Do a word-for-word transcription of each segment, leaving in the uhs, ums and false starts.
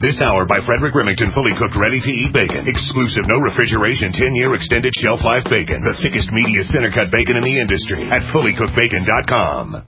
This hour by Frederick Remington, fully cooked, ready-to-eat bacon. Exclusive, no refrigeration, ten-year extended shelf life bacon. The thickest, meatiest, center-cut bacon in the industry at fully cooked bacon dot com.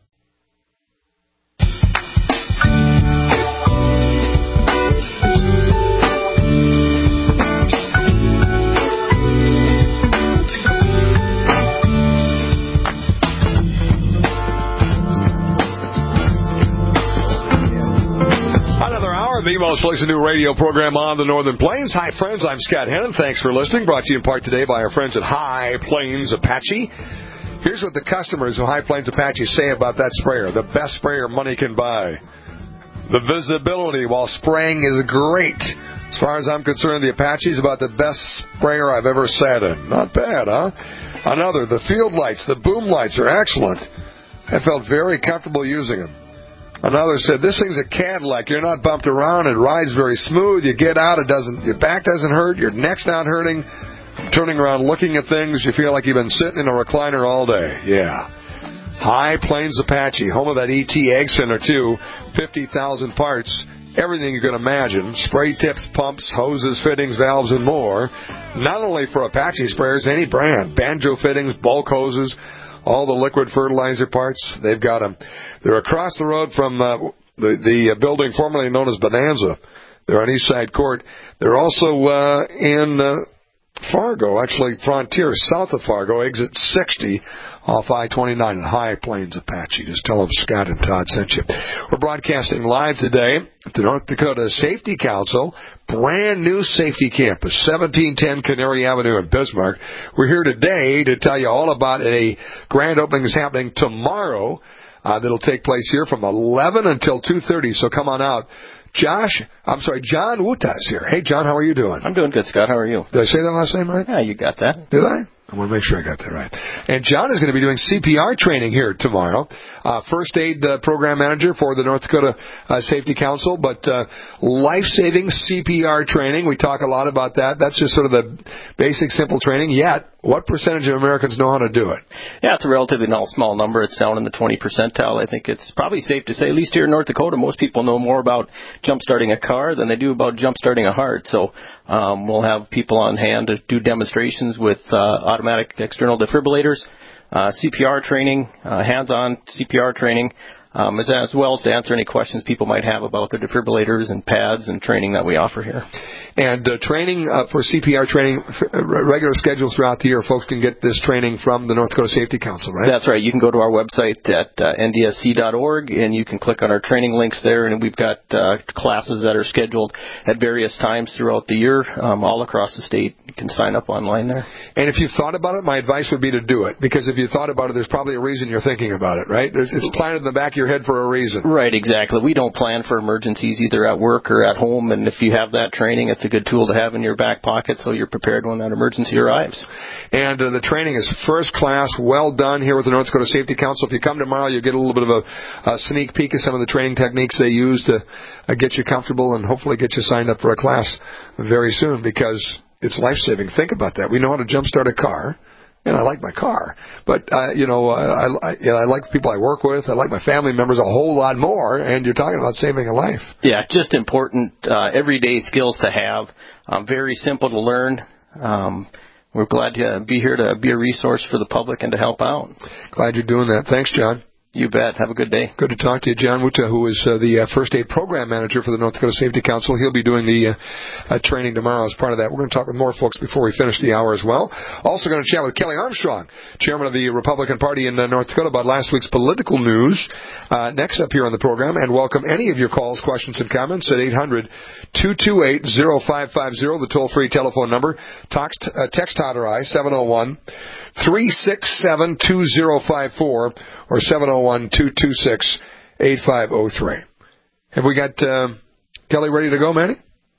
The most listened to radio program on the Northern Plains. Hi, friends. I'm Scott Hennon. Thanks for listening. Brought to you in part today by our friends at High Plains Apache. Here's what the customers of High Plains Apache say about that sprayer. The best sprayer money can buy. The visibility while spraying is great. As far as I'm concerned, the Apache is about the best sprayer I've ever sat in. Not bad, huh? Another, the field lights, the boom lights are excellent. I felt very comfortable using them. Another said, this thing's a Cadillac. You're not bumped around. It rides very smooth. You get out, it doesn't. Your back doesn't hurt. Your neck's not hurting. Turning around, looking at things, you feel like you've been sitting in a recliner all day. Yeah. High Plains Apache, home of that E T Egg Center, too. fifty thousand parts. Everything you can imagine. Spray tips, pumps, hoses, fittings, valves, and more. Not only for Apache sprayers, any brand. Banjo fittings, bulk hoses, all the liquid fertilizer parts. They've got them. They're across the road from uh, the, the building formerly known as Bonanza. They're on East Side Court. They're also uh, in uh, Fargo, actually Frontier, south of Fargo, exit sixty off I twenty-nine in High Plains Apache. Just tell them Scott and Todd sent you. We're broadcasting live today at the North Dakota Safety Council, brand new safety campus, seventeen ten Canary Avenue in Bismarck. We're here today to tell you all about a grand opening that's happening tomorrow. Uh, that'll take place here from eleven until two thirty, so come on out. Josh, I'm sorry, John Wutas here. Hey, John, how are you doing? I'm doing good, Scott. How are you? Did I say that last name right? Yeah, you got that. Did I? I want to make sure I got that right. And John is going to be doing C P R training here tomorrow. Uh, first aid uh, program manager for the North Dakota uh, Safety Council, but uh, life-saving C P R training. We talk a lot about that. That's just sort of the basic, simple training. Yet, what percentage of Americans know how to do it? Yeah, it's a relatively small number. It's down in the twenty percentile. I think it's probably safe to say, at least here in North Dakota, most people know more about jump-starting a car than they do about jump-starting a heart. So um, we'll have people on hand to do demonstrations with uh, automatic external defibrillators, uh, C P R training, uh, hands-on C P R training, um, as, as well as to answer any questions people might have about their defibrillators and pads and training that we offer here. And uh, training uh, for C P R training, uh, regular schedules throughout the year, folks can get this training from the North Dakota Safety Council, right? That's right. You can go to our website at uh, N D S C dot org, and you can click on our training links there, and we've got uh, classes that are scheduled at various times throughout the year, um, all across the state. You can sign up online there. And if you've thought about it, my advice would be to do it, because if you thought about it, there's probably a reason you're thinking about it, right? There's, it's planted in the back of your head for a reason. Right, exactly. We don't plan for emergencies either at work or at home, and if you have that training, it's a good tool to have in your back pocket so you're prepared when that emergency arrives. And uh, the training is first class, well done here with the North Dakota Safety Council. If you come tomorrow, you'll get a little bit of a, a sneak peek of some of the training techniques they use to uh, get you comfortable and hopefully get you signed up for a class very soon, because it's life-saving. Think about that. We know how to jump-start a car. And I like my car, but uh, you know, I, I, you know, I like the people I work with. I like my family members a whole lot more. And you're talking about saving a life. Yeah, just important uh, everyday skills to have. Um, very simple to learn. Um, we're glad to be here to be a resource for the public and to help out. Glad you're doing that. Thanks, John. You bet. Have a good day. Good to talk to you. John Wuta, who is uh, the uh, First Aid Program Manager for the North Dakota Safety Council. He'll be doing the uh, uh, training tomorrow as part of that. We're going to talk with more folks before we finish the hour as well. Also going to chat with Kelly Armstrong, Chairman of the Republican Party in uh, North Dakota, about last week's political news. Uh, next up here on the program, and welcome any of your calls, questions, and comments at eight hundred, two two eight, oh five five oh, the toll-free telephone number. Text, uh, text Todd or I, seven oh one, three six seven, two oh five four or seven oh one, two two six, eight five oh three. Have we got uh, Kelly ready to go, Manny?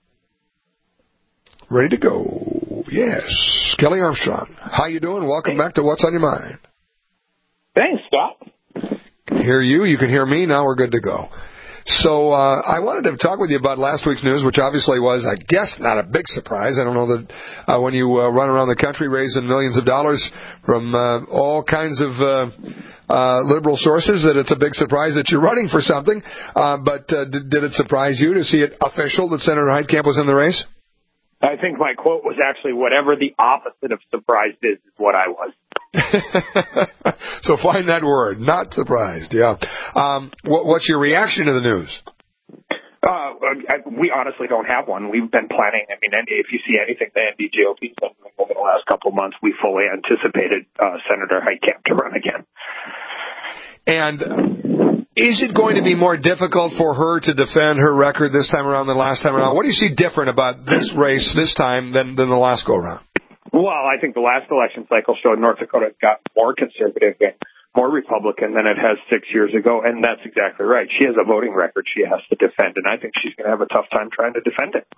Ready to go. Yes. Kelly Armstrong. How you doing? Welcome back to What's on Your Mind. Thanks, Scott. Can hear you. You can hear me. Now we're good to go. So uh, I wanted to talk with you about last week's news, which obviously was, I guess, not a big surprise. I don't know that uh, when you uh, run around the country raising millions of dollars from uh, all kinds of uh, uh, liberal sources that it's a big surprise that you're running for something. Uh, but uh, did, did it surprise you to see it official that Senator Heitkamp was in the race? I think my quote was actually, whatever the opposite of surprised is, is what I was. So find that word, not surprised, yeah. Um, what, what's your reaction to the news? Uh, we honestly don't have one. We've been planning. I mean, if you see anything the N D G O P's done over the last couple of months, we fully anticipated uh, Senator Heitkamp to run again. And is it going to be more difficult for her to defend her record this time around than last time around? What do you see different about this race this time than, than the last go-around? Well, I think the last election cycle showed North Dakota got more conservative and more Republican than it has six years ago, and that's exactly right. She has a voting record she has to defend, and I think she's going to have a tough time trying to defend it.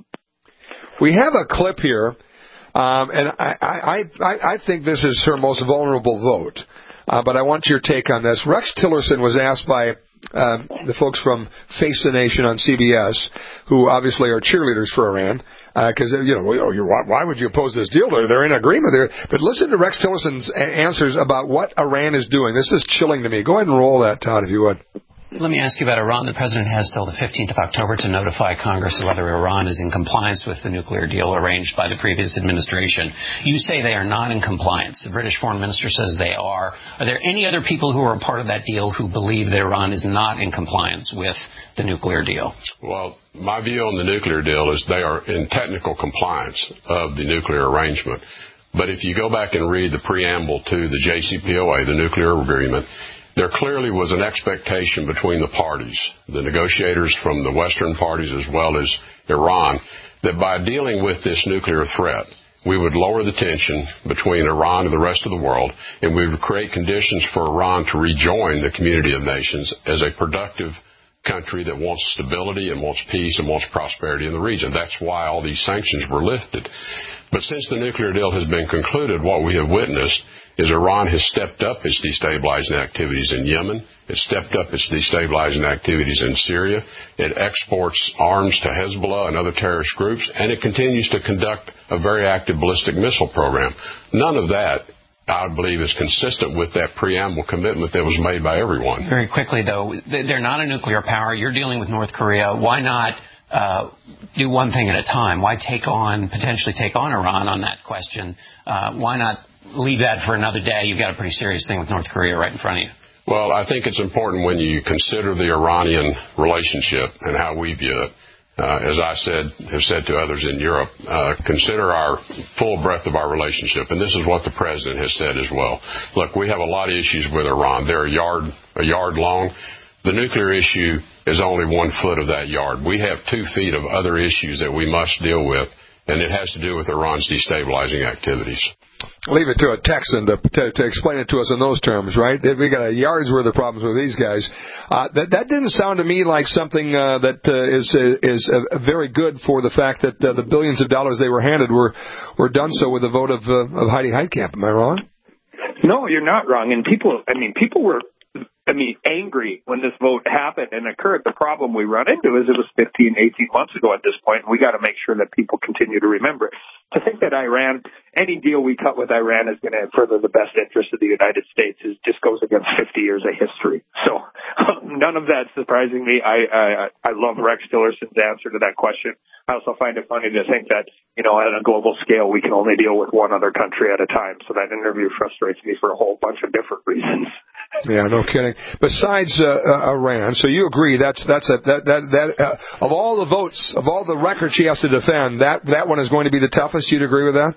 We have a clip here, um, and I, I, I, I think this is her most vulnerable vote, uh, but I want your take on this. Rex Tillerson was asked by Uh, the folks from Face the Nation on C B S, who obviously are cheerleaders for Iran, because, uh, you know, oh, you're, why, why would you oppose this deal? They're, they're in agreement there. But listen to Rex Tillerson's a- answers about what Iran is doing. This is chilling to me. Go ahead and roll that, Todd, if you would. Let me ask you about Iran. The president has till the fifteenth of October to notify Congress of whether Iran is in compliance with the nuclear deal arranged by the previous administration. You say they are not in compliance. The British foreign minister says they are. Are there any other people who are a part of that deal who believe that Iran is not in compliance with the nuclear deal? Well, my view on the nuclear deal is they are in technical compliance of the nuclear arrangement. But if you go back and read the preamble to the J C P O A, the nuclear agreement, there clearly was an expectation between the parties, the negotiators from the Western parties as well as Iran, that by dealing with this nuclear threat, we would lower the tension between Iran and the rest of the world, and we would create conditions for Iran to rejoin the community of nations as a productive country that wants stability and wants peace and wants prosperity in the region. That's why all these sanctions were lifted. But since the nuclear deal has been concluded, what we have witnessed is Iran has stepped up its destabilizing activities in Yemen. It stepped up its destabilizing activities in Syria. It exports arms to Hezbollah and other terrorist groups, and it continues to conduct a very active ballistic missile program. None of that, I believe, is consistent with that preamble commitment that was made by everyone. Very quickly, though, they're not a nuclear power. You're dealing with North Korea. Why not uh, do one thing at a time? Why take on, potentially take on Iran on that question? Uh, why not leave that for another day? You've got a pretty serious thing with North Korea right in front of you. Well, I think it's important when you consider the Iranian relationship and how we view it. Uh, as I said, have said to others in Europe, uh, consider our full breadth of our relationship. And this is what the president has said as well. Look, we have a lot of issues with Iran. They're a yard, a yard long. The nuclear issue is only one foot of that yard. We have two feet of other issues that we must deal with, and it has to do with Iran's destabilizing activities. Leave it to a Texan to, to, to explain it to us in those terms, right? We got a yard's worth of problems with these guys. Uh, that, that didn't sound to me like something uh, that uh, is uh, is uh, very good for the fact that uh, the billions of dollars they were handed were were done so with the vote of uh, of Heidi Heitkamp. Am I wrong? No, you're not wrong. And people, I mean, people were, I mean, angry when this vote happened and occurred. The problem we run into is it was fifteen, eighteen months ago at this point, and we got to make sure that people continue to remember. To think that Iran, any deal we cut with Iran is going to further the best interest of the United States is just goes against fifty years of history. So um, none of that surprising me. I, I I love Rex Tillerson's answer to that question. I also find it funny to think that, you know, on a global scale, we can only deal with one other country at a time. So that interview frustrates me for a whole bunch of different reasons. Yeah, no kidding. Besides uh, uh, Iran, so you agree that's that's a, that that that uh, of all the votes, of all the records she has to defend, that that one is going to be the toughest. You'd agree with that?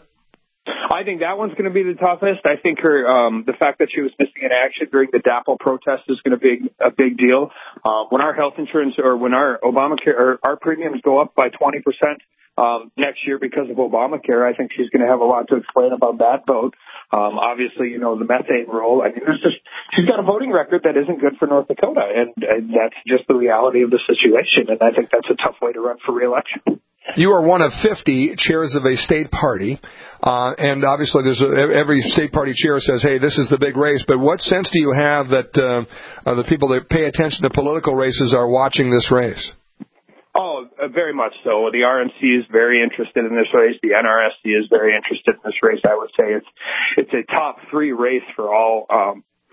I think that one's going to be the toughest. I think her um, the fact that she was missing in action during the DAPL protest is going to be a big deal. Uh, when our health insurance or when our Obamacare or our premiums go up by twenty percent um, next year because of Obamacare, I think she's going to have a lot to explain about that vote. Um, obviously, you know, the methane rule. I mean, there's just she's got a voting record that isn't good for North Dakota, and, and that's just the reality of the situation. And I think that's a tough way to run for re-election. You are one of fifty chairs of a state party, uh, and obviously there's a, every state party chair says, hey, this is the big race, but what sense do you have that uh, uh, the people that pay attention to political races are watching this race? Oh, uh, very much so. The R N C is very interested in this race. The N R S C is very interested in this race. I would say it's it's a top three race for all um,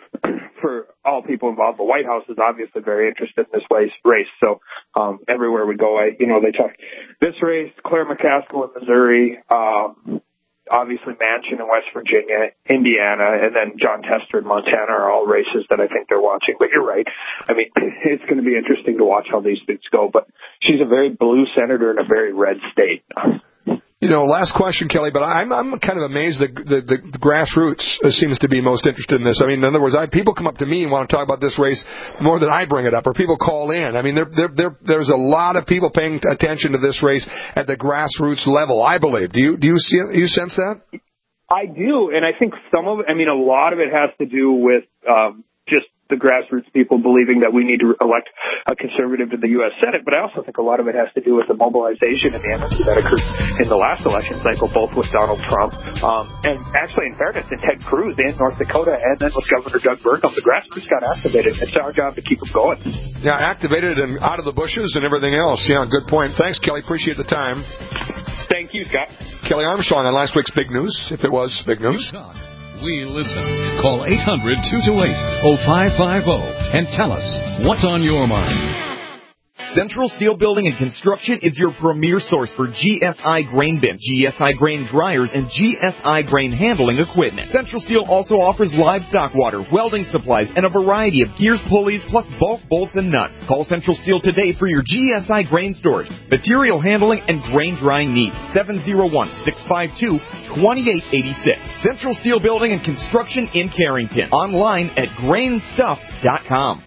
for all people involved. The White House is obviously very interested in this race. So um, everywhere we go, I, you know, they talk this race, Claire McCaskill in Missouri, um, obviously Manchin in West Virginia, Indiana, and then John Tester in Montana are all races that I think they're watching. But you're right. I mean, it's going to be interesting to watch how these things go. But she's a very blue senator in a very red state. You know, last question, Kelly, but I'm I'm kind of amazed that the, the, the grassroots seems to be most interested in this. I mean, in other words, I, people come up to me and want to talk about this race more than I bring it up, or people call in. I mean, there, there, there, there's a lot of people paying attention to this race at the grassroots level, I believe. Do you do you see you sense that? I do, and I think some of it, I mean, a lot of it has to do with um, just the grassroots people believing that we need to elect a conservative to the U S Senate, but I also think a lot of it has to do with the mobilization and the energy that occurred in the last election cycle, both with Donald Trump um, and actually, in fairness, in Ted Cruz in North Dakota, and then with Governor Doug Burgum. The grassroots got activated. It's our job to keep them going. Yeah, activated and out of the bushes and everything else. Yeah, good point. Thanks, Kelly. Appreciate the time. Thank you, Scott. Kelly Armstrong on last week's Big News, if it was Big News. We listen. Call eight hundred, two two eight, oh five five oh and tell us what's on your mind. Central Steel Building and Construction is your premier source for G S I grain bins, G S I grain dryers, and G S I grain handling equipment. Central Steel also offers livestock water, welding supplies, and a variety of gears, pulleys, plus bulk bolts and nuts. Call Central Steel today for your G S I grain storage, material handling, and grain drying needs. seven oh one, six five two, two eight eight six. Central Steel Building and Construction in Carrington. Online at grain stuff dot com.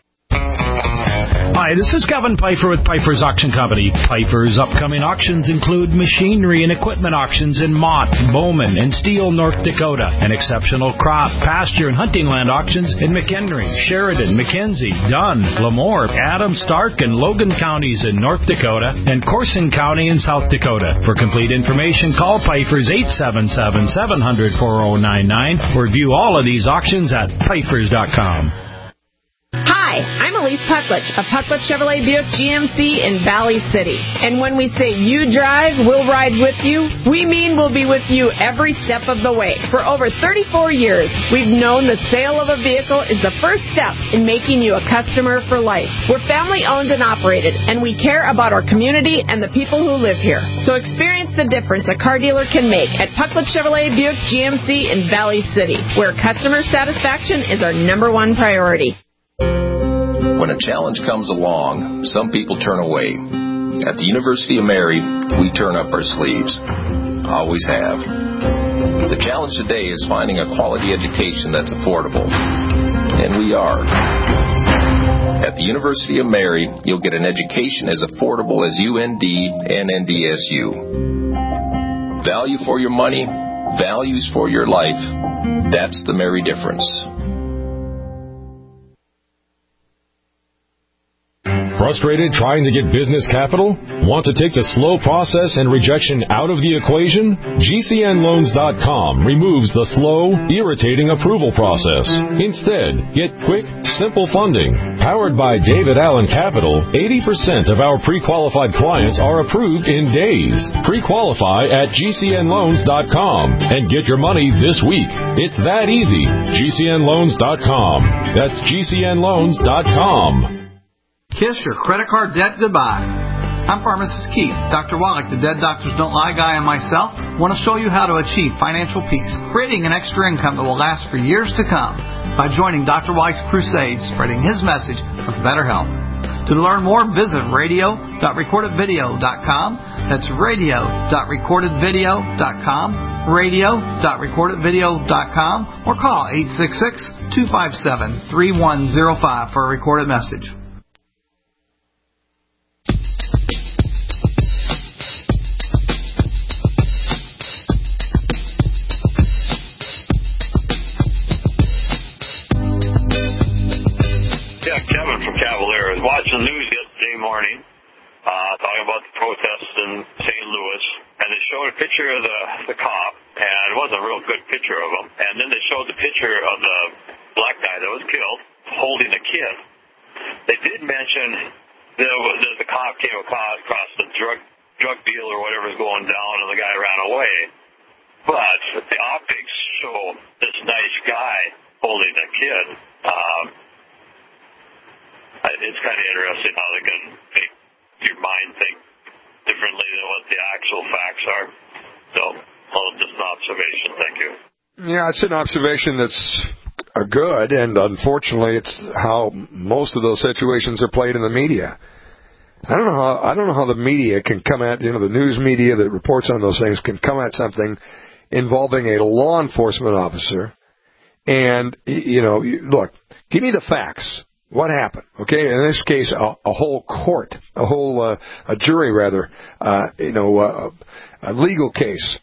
Hi, this is Kevin Pfeiffer with Pfeiffer's Auction Company. Pfeiffer's upcoming auctions include machinery and equipment auctions in Mott, Bowman, and Steele, North Dakota, and exceptional crop, pasture, and hunting land auctions in McHenry, Sheridan, McKenzie, Dunn, Lemoore, Adams, Stark, and Logan counties in North Dakota, and Corson County in South Dakota. For complete information, call Pfeiffer's eight seven seven, seven hundred, four oh nine nine or view all of these auctions at Pfeiffer's dot com. Hi, I'm Elise Pucklich of Pucklich Chevrolet Buick G M C in Valley City. And when we say you drive, we'll ride with you, we mean we'll be with you every step of the way. For over thirty-four years, we've known the sale of a vehicle is the first step in making you a customer for life. We're family owned and operated, and we care about our community and the people who live here. So experience the difference a car dealer can make at Pucklich Chevrolet Buick G M C in Valley City, where customer satisfaction is our number one priority. When a challenge comes along, some people turn away. At the University of Mary, we turn up our sleeves. Always have. The challenge today is finding a quality education that's affordable. And we are. At the University of Mary, you'll get an education as affordable as U N D and N D S U. Value for your money, values for your life. That's the Mary difference. Frustrated trying to get business capital? Want to take the slow process and rejection out of the equation? G C N loans dot com removes the slow, irritating approval process. Instead, get quick, simple funding. Powered by David Allen Capital, eighty percent of our pre-qualified clients are approved in days. Pre-qualify at G C N loans dot com and get your money this week. It's that easy. G C N loans dot com. That's G C N loans dot com. Kiss your credit card debt goodbye. I'm Pharmacist Keith. Doctor Wallach, the Dead Doctors Don't Lie guy, and myself want to show you how to achieve financial peace, creating an extra income that will last for years to come by joining Doctor Wallach's crusade, spreading his message of better health. To learn more, visit radio dot recorded video dot com. That's radio dot recorded video dot com, radio dot recorded video dot com, or call eight six six, two five seven, three one zero five for a recorded message. Cavalier. I was watching the news yesterday morning, uh, talking about the protests in Saint Louis, and they showed a picture of the, the cop, and it wasn't a real good picture of him. And then they showed the picture of the black guy that was killed holding a kid. They did mention that the, the cop came across the drug drug deal or whatever was going down, and the guy ran away. But the optics show this nice guy holding a kid. Um, it's kind of interesting how they can make your mind think differently than what the actual facts are. So, well, just an observation. Thank you. Yeah, it's an observation that's uh, good, and unfortunately, it's how most of those situations are played in the media. I don't know how I don't know how the media can come at, you know, the news media that reports on those things can come at something involving a law enforcement officer, and, you know, look, give me the facts. What happened? Okay, in this case, a, a whole court, a whole uh, a jury rather, uh, you know, uh, a legal case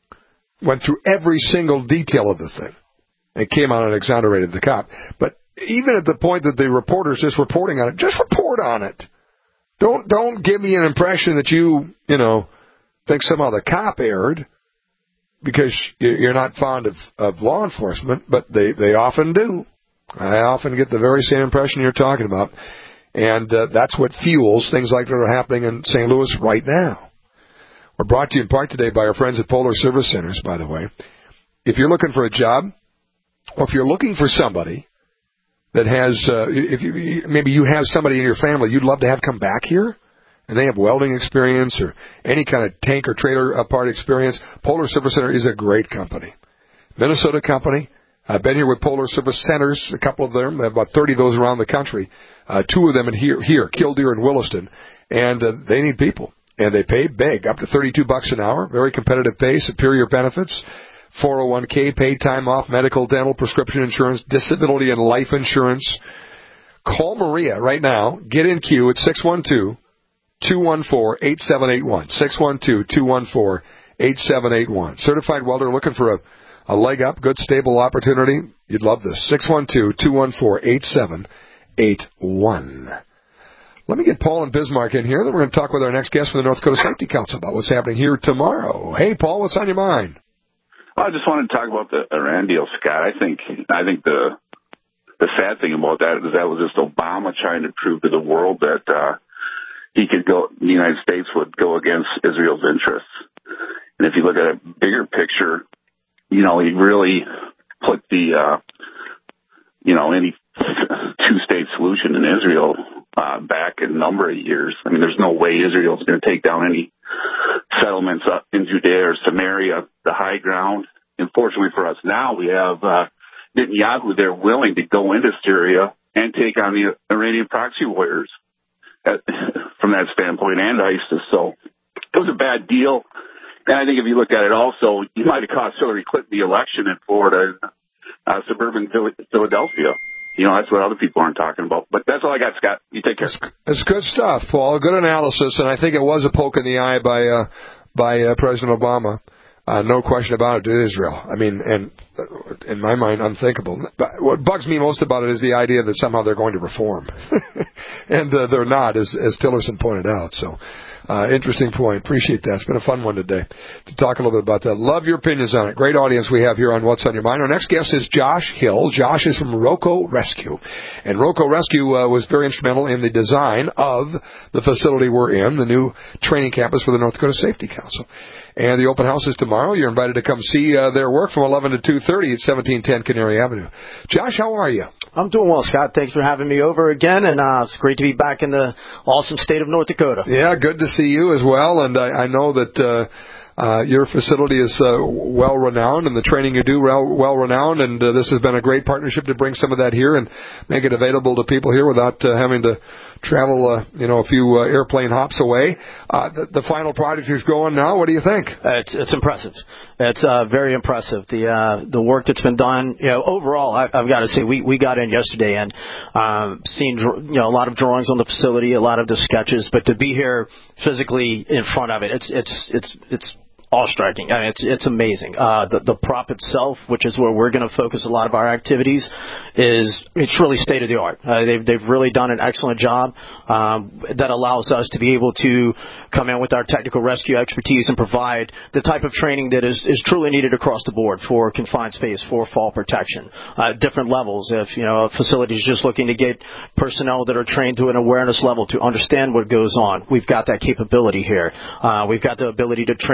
went through every single detail of the thing. It came out and exonerated the cop. But even at the point that the reporter's just reporting on it, just report on it. Don't don't give me an impression that you, you know, think somehow the cop erred because you're not fond of, of law enforcement, but they, they often do. I often get the very same impression you're talking about. And uh, that's what fuels things like that are happening in Saint Louis right now. We're brought to you in part today by our friends at Polar Service Centers, by the way. If you're looking for a job, or if you're looking for somebody that has, uh, if you, maybe you have somebody in your family you'd love to have come back here, and they have welding experience or any kind of tank or trailer part experience, Polar Service Center is a great company. Minnesota company. I've been here with Polar Service Centers, a couple of them, about thirty of those around the country. Uh, two of them in here, here, Killdeer and Williston, and uh, they need people. And they pay big, up to thirty-two bucks an hour, very competitive pay, superior benefits, four oh one k, paid time off, medical, dental, prescription insurance, disability and life insurance. Call Maria right now. Get in queue at six one two, two one four, eight seven eight one. six one two, two one four, eight seven eight one. Certified welder looking for a, a leg up, good, stable opportunity. You'd love this. six one two, two one four, eight seven eight one. Let me get Paul and Bismarck in here, then we're going to talk with our next guest from the North Dakota Safety Council about what's happening here tomorrow. Hey, Paul, what's on your mind? Well, I just wanted to talk about the Iran deal, Scott. I think I think the the sad thing about that is that was just Obama trying to prove to the world that uh, he could go, the United States would go against Israel's interests. And if you look at a bigger picture, you know, he really put the, uh, you know, any two-state solution in Israel uh, back a number of years. I mean, there's no way Israel's going to take down any settlements up in Judea or Samaria, the high ground. Unfortunately for us now, we have uh, Netanyahu there willing to go into Syria and take on the Iranian proxy warriors at, from that standpoint, and ISIS. So it was a bad deal. And I think if you look at it also, you might have cost Hillary Clinton the election in Florida, uh, suburban Philadelphia. You know, that's what other people aren't talking about. But that's all I got, Scott. You take care. It's good stuff, Paul. Good analysis, and I think it was a poke in the eye by uh, by uh, President Obama. Uh, no question about it, to Israel. I mean, and uh, in my mind, unthinkable. But what bugs me most about it is the idea that somehow they're going to reform. and uh, they're not, as, as Tillerson pointed out. So, uh, interesting point. Appreciate that. It's been a fun one today to talk a little bit about that. Love your opinions on it. Great audience we have here on What's on Your Mind. Our next guest is Josh Hill. Josh is from Roco Rescue. And Roco Rescue uh, was very instrumental in the design of the facility we're in, the new training campus for the North Dakota Safety Council. And the open house is tomorrow. You're invited to come see uh, their work from eleven to two thirty at seventeen ten Canary Avenue. Josh, how are you? I'm doing well, Scott. Thanks for having me over again, and uh, it's great to be back in the awesome state of North Dakota. Yeah, good to see you as well, and I, I know that uh, uh, your facility is uh, well-renowned, and the training you do well, well-renowned, and uh, this has been a great partnership to bring some of that here and make it available to people here without uh, having to travel, uh, you know, a few uh, airplane hops away. Uh, the, the final project is going now. What do you think? Uh, it's, it's impressive. It's uh, very impressive. The uh, the work that's been done. You know, overall, I, I've got to say, we, we got in yesterday and um, seen you know a lot of drawings on the facility, a lot of the sketches, but to be here physically in front of it, it's it's it's it's. awe-striking. I mean, it's it's amazing. Uh, the the prop itself, which is where we're going to focus a lot of our activities, is it's really state of the art. Uh, they've they've really done an excellent job um, that allows us to be able to come in with our technical rescue expertise and provide the type of training that is is truly needed across the board for confined space, for fall protection, uh, different levels. If you know a facility is just looking to get personnel that are trained to an awareness level to understand what goes on, we've got that capability here. Uh, we've got the ability to train them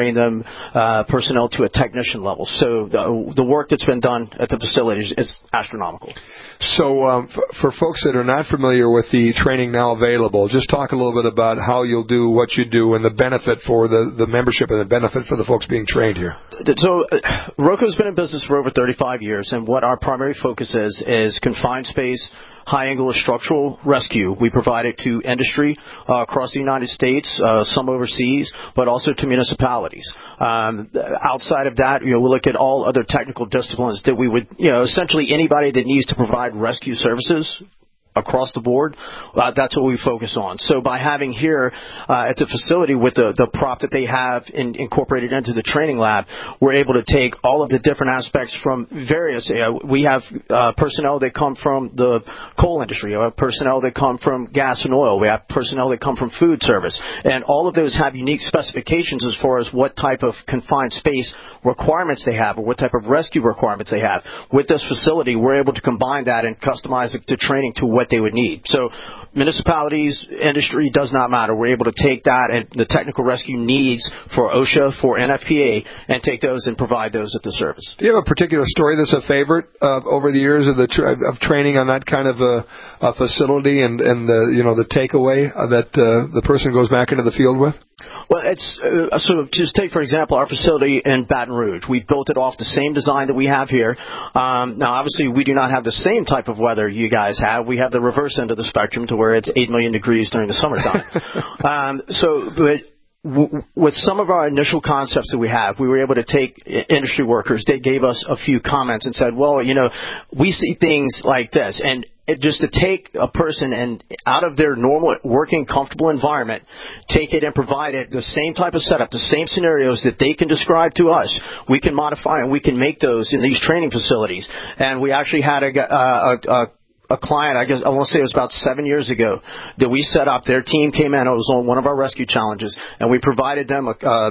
from uh, personnel to a technician level. So the, the work that's been done at the facility is, is astronomical. So um, f- for folks that are not familiar with the training now available, just talk a little bit about how you'll do what you do and the benefit for the, the membership and the benefit for the folks being trained here. So uh, Roco's been in business for over thirty-five years, and what our primary focus is is confined space, high-angle structural rescue. We provide it to industry uh, across the United States, uh, some overseas, but also to municipalities. Um, outside of that, you know, we look at all other technical disciplines that we would, you know, essentially anybody that needs to provide rescue services across the board, uh, that's what we focus on. So by having here uh, at the facility with the, the prop that they have in, incorporated into the training lab, we're able to take all of the different aspects from various, uh, we have uh, personnel that come from the coal industry, we have personnel that come from gas and oil, we have personnel that come from food service, and all of those have unique specifications as far as what type of confined space requirements they have or what type of rescue requirements they have. With this facility, we're able to combine that and customize the training to what they would need. So municipalities, industry, does not matter. We're able to take that and the technical rescue needs for OSHA, for N F P A, and take those and provide those at the service. Do you have a particular story that's a favorite uh, over the years of the tra- of training on that kind of a, a facility and and the you know the takeaway that uh, the person goes back into the field with? Well, it's uh, so just take, for example, our facility in Baton Rouge. We built it off the same design that we have here. Um, now, obviously, we do not have the same type of weather you guys have. We have the reverse end of the spectrum to where it's eight million degrees during the summertime. um, so, but w- with some of our initial concepts that we have, we were able to take industry workers. They gave us a few comments and said, well, you know, we see things like this. And It, just to take a person and out of their normal working comfortable environment, take it and provide it the same type of setup, the same scenarios that they can describe to us, we can modify and we can make those in these training facilities. And we actually had a, a, a a client, I guess I want to say it was about seven years ago, that we set up. Their team came in. It was on one of our rescue challenges, and we provided them a a,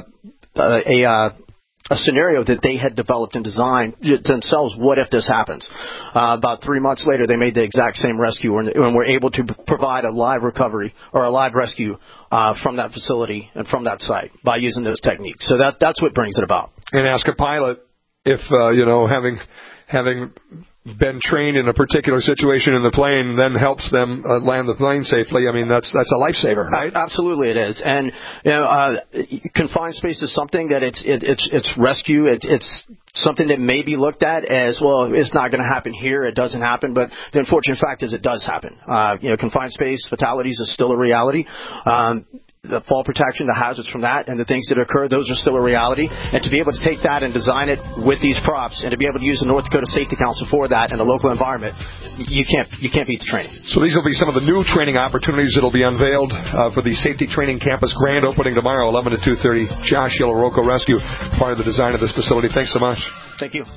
a, a a scenario that they had developed and designed themselves. What if this happens? Uh, about three months later, they made the exact same rescue, and, and were able to provide a live recovery or a live rescue uh, from that facility and from that site by using those techniques. So that that's what brings it about. And ask a pilot if uh, you know having having. been trained in a particular situation in the plane then helps them uh, land the plane safely. I mean, that's that's a lifesaver, right? Absolutely, it is. And you know, uh, confined space is something that it's it, it's it's rescue. It's it's something that may be looked at as, well, it's not going to happen here. It doesn't happen. But the unfortunate fact is, it does happen. Uh, you know, confined space fatalities is still a reality. Um, The fall protection, the hazards from that, and the things that occur, those are still a reality. And to be able to take that and design it with these props, and to be able to use the North Dakota Safety Council for that in a local environment, you can't you can't beat the training. So these will be some of the new training opportunities that will be unveiled uh, for the Safety Training Campus grand opening tomorrow, eleven to two thirty. Josh Yellow, Roco Rescue, part of the design of this facility. Thanks so much. Thank you.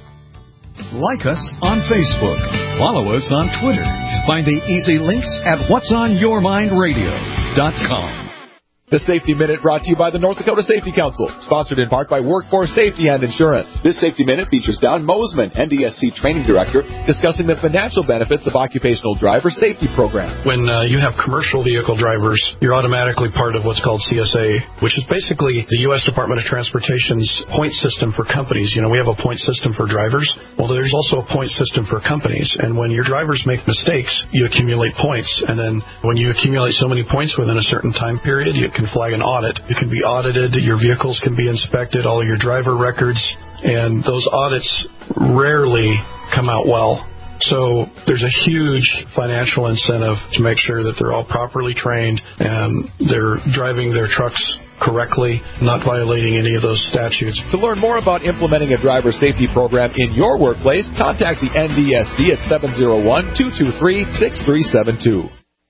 Like us on Facebook. Follow us on Twitter. Find the easy links at whats on your mind radio dot com. The Safety Minute brought to you by the North Dakota Safety Council, sponsored in part by Workforce Safety and Insurance. This Safety Minute features Don Mosman, N D S C Training Director, discussing the financial benefits of Occupational Driver Safety Program. When uh, you have commercial vehicle drivers, you're automatically part of what's called C S A, which is basically the U S Department of Transportation's point system for companies. You know, we have a point system for drivers. Well, there's also a point system for companies. And when your drivers make mistakes, you accumulate points. And then when you accumulate so many points within a certain time period, you can flag an audit. You can be audited, your vehicles can be inspected, all your driver records, and those audits rarely come out well. So there's a huge financial incentive to make sure that they're all properly trained and they're driving their trucks correctly, not violating any of those statutes. To learn more about implementing a driver safety program in your workplace, contact the N D S C at seven oh one, two two three, six three seven two.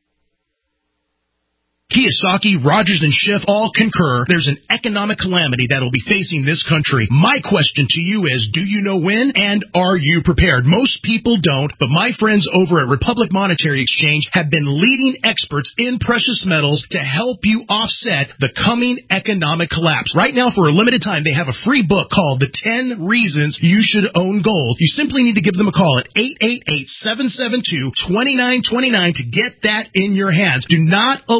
Kiyosaki, Rogers, and Schiff all concur there's an economic calamity that will be facing this country. My question to you is, do you know when, and are you prepared? Most people don't, but my friends over at Republic Monetary Exchange have been leading experts in precious metals to help you offset the coming economic collapse. Right now, for a limited time, they have a free book called The ten Reasons You Should Own Gold. You simply need to give them a call at eight eight eight, seven seven two, two nine two nine to get that in your hands. Do not allow the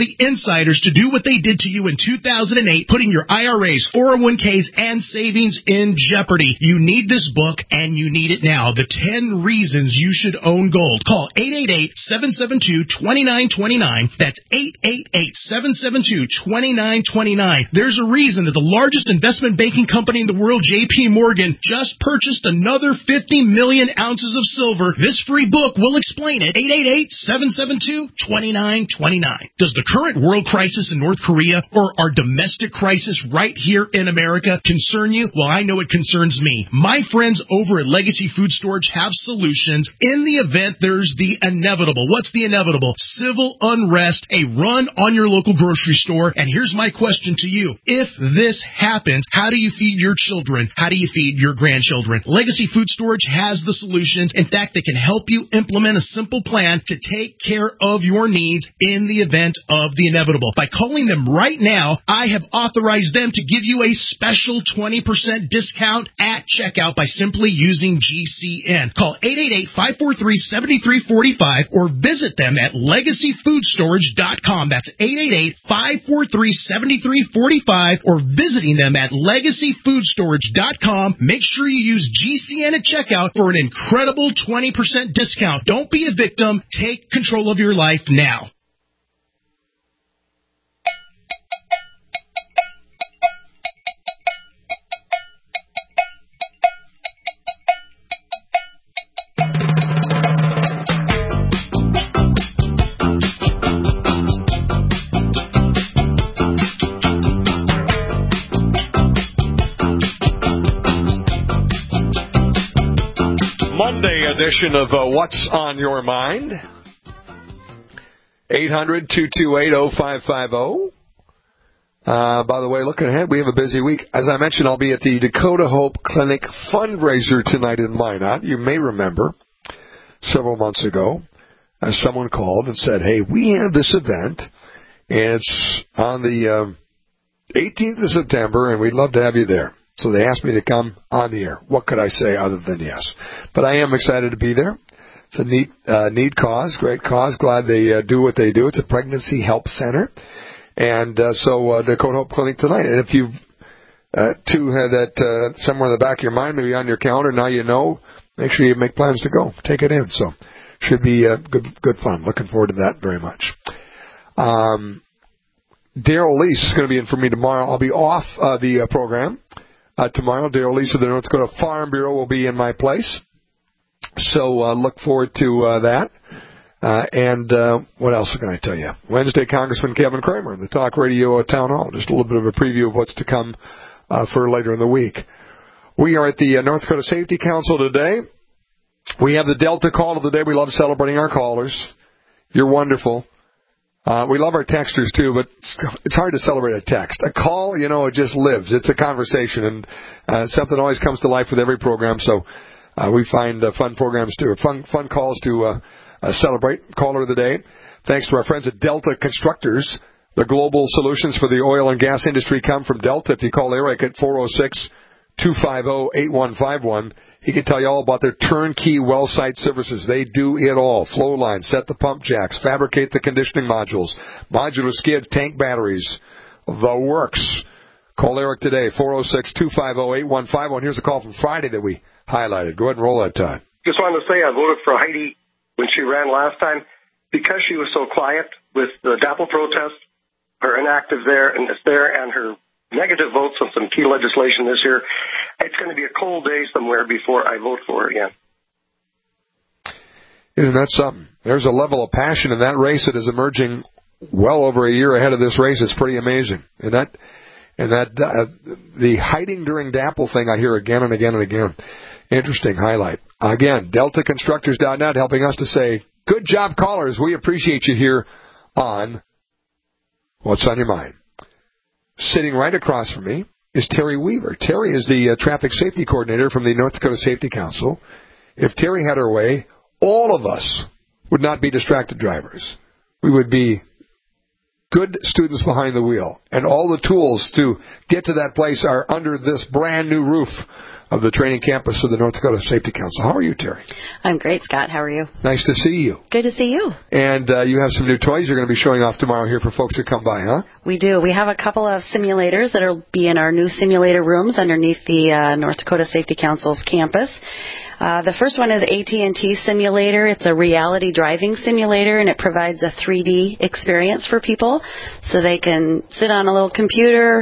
the insiders to do what they did to you in two thousand eight, putting your I R As, four oh one k's, and savings in jeopardy. You need this book, and you need it now. The ten Reasons You Should Own Gold. Call eight eight eight, seven seven two, two nine two nine. That's eight eight eight, seven seven two, two nine two nine. There's a reason that the largest investment banking company in the world, J P Morgan, just purchased another fifty million ounces of silver. This free book will explain it. eight eight eight, seven seven two, two nine two nine. Does the current world crisis in North Korea or our domestic crisis right here in America concern you? Well, I know it concerns me. My friends over at Legacy Food Storage have solutions in the event there's the inevitable. What's the inevitable? Civil unrest, a run on your local grocery store. And here's my question to you. If this happens, how do you feed your children? How do you feed your grandchildren? Legacy Food Storage has the solutions. In fact, they can help you implement a simple plan to take care of your needs in the event of the inevitable. By calling them right now, I have authorized them to give you a special twenty percent discount at checkout by simply using G C N. Call eight eight eight, five four three, seven three four five or visit them at legacy food storage dot com. That's eight eight eight, five four three, seven three four five or visiting them at legacy food storage dot com. Make sure you use G C N at checkout for an incredible twenty percent discount. Don't be a victim. Take control of your life now. Monday edition of uh, What's on Your Mind? eight hundred, two two eight, oh five five oh. Uh, by the way, looking ahead, we have a busy week. As I mentioned, I'll be at the Dakota Hope Clinic fundraiser tonight in Minot. You may remember several months ago, uh, someone called and said, hey, we have this event, and it's on the um, eighteenth of September, and we'd love to have you there. So they asked me to come on the air. What could I say other than yes? But I am excited to be there. It's a neat, uh, neat cause, great cause. Glad they uh, do what they do. It's a pregnancy help center. And uh, so uh, Dakota Hope Clinic tonight. And if you, uh, too, have that uh, somewhere in the back of your mind, maybe on your calendar, now you know, make sure you make plans to go. Take it in. So should be uh, good, good fun. Looking forward to that very much. Um, Daryl Lease is going to be in for me tomorrow. I'll be off uh, the uh, program. Uh, tomorrow, Daryl Lease of the North Dakota Farm Bureau will be in my place. So uh, look forward to uh, that. Uh, and uh, what else can I tell you? Wednesday, Congressman Kevin Kramer in the Talk Radio Town Hall. Just a little bit of a preview of what's to come uh, for later in the week. We are at the uh, North Dakota Safety Council today. We have the Delta call of the day. We love celebrating our callers. You're wonderful. Uh, we love our texters, too, but it's hard to celebrate a text. A call, you know, it just lives. It's a conversation, and uh, something always comes to life with every program, so uh, we find uh, fun programs, too, fun fun calls to uh, uh, celebrate. Caller of the day, thanks to our friends at Delta Constructors. The global solutions for the oil and gas industry come from Delta. If you call Eric at four oh six, two five oh, eight one five one, he can tell you all about their turnkey well site services. They do it all. Flow lines, set the pump jacks, fabricate the conditioning modules, modular skids, tank batteries, the works. Call Eric today, four oh six, two five oh, eight one five one. Here's a call from Friday that we highlighted. Go ahead and roll that time. Just wanted to say I voted for Heidi when she ran last time because she was so quiet with the DAPL protest, her inactive there and it's there, and her negative votes on some key legislation this year. It's going to be a cold day somewhere before I vote for her again. Isn't that something? There's a level of passion in that race that is emerging well over a year ahead of this race. It's pretty amazing. And that, and that, uh, the hiding during DAPL thing I hear again and again and again. Interesting highlight. Again, delta constructors dot net helping us to say, good job, callers. We appreciate you here on What's on Your Mind. Sitting right across from me is Terry Weaver. Terry is the uh, traffic safety coordinator from the North Dakota Safety Council. If Terry had her way, all of us would not be distracted drivers. We would be good students behind the wheel. And all the tools to get to that place are under this brand new roof of the training campus of the North Dakota Safety Council. How are you, Terry? I'm great, Scott. How are you? Nice to see you. Good to see you. And uh, you have some new toys you're going to be showing off tomorrow here for folks to come by, huh? We do. We have a couple of simulators that will be in our new simulator rooms underneath the uh, North Dakota Safety Council's campus. Uh, the first one is A T and T Simulator. It's a reality driving simulator, and it provides a three D experience for people so they can sit on a little computer,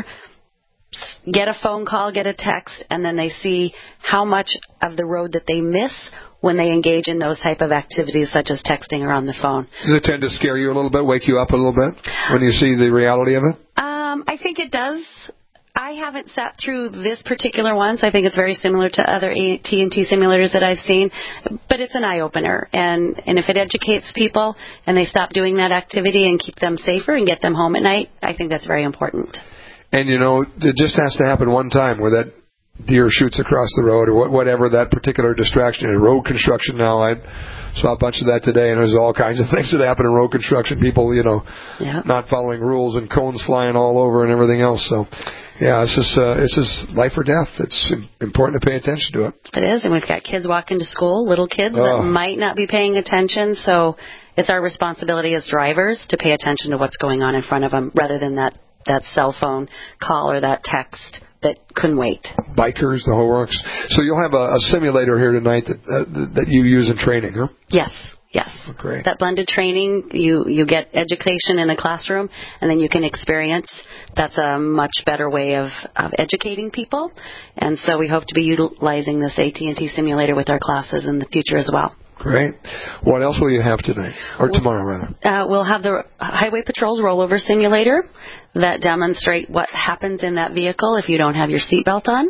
get a phone call, get a text, and then they see how much of the road that they miss when they engage in those type of activities such as texting or on the phone. Does it tend to scare you a little bit, wake you up a little bit when you see the reality of it? Um, I think it does. I haven't sat through this particular one, so I think it's very similar to other A T and T simulators that I've seen. But it's an eye-opener, and, and if it educates people and they stop doing that activity and keep them safer and get them home at night, I think that's very important. And, you know, it just has to happen one time where that deer shoots across the road or whatever that particular distraction is. Road construction now, I saw a bunch of that today, and there's all kinds of things that happen in road construction. People, you know, yeah. not following rules and cones flying all over and everything else. So, yeah, it's just, uh, it's just life or death. It's important to pay attention to it. It is, and we've got kids walking to school, little kids oh. that might not be paying attention, so it's our responsibility as drivers to pay attention to what's going on in front of them rather than that, that cell phone call or that text that couldn't wait. Bikers, the whole works. So you'll have a, a simulator here tonight that uh, that you use in training, huh? Yes, yes. Oh, great. That blended training, you, you get education in a classroom, and then you can experience. That's a much better way of, of educating people. And so we hope to be utilizing this A T and T simulator with our classes in the future as well. Great. What else will you have tonight? Or tomorrow, rather? Uh, we'll have the Highway Patrol's rollover simulator that demonstrate what happens in that vehicle if you don't have your seatbelt on.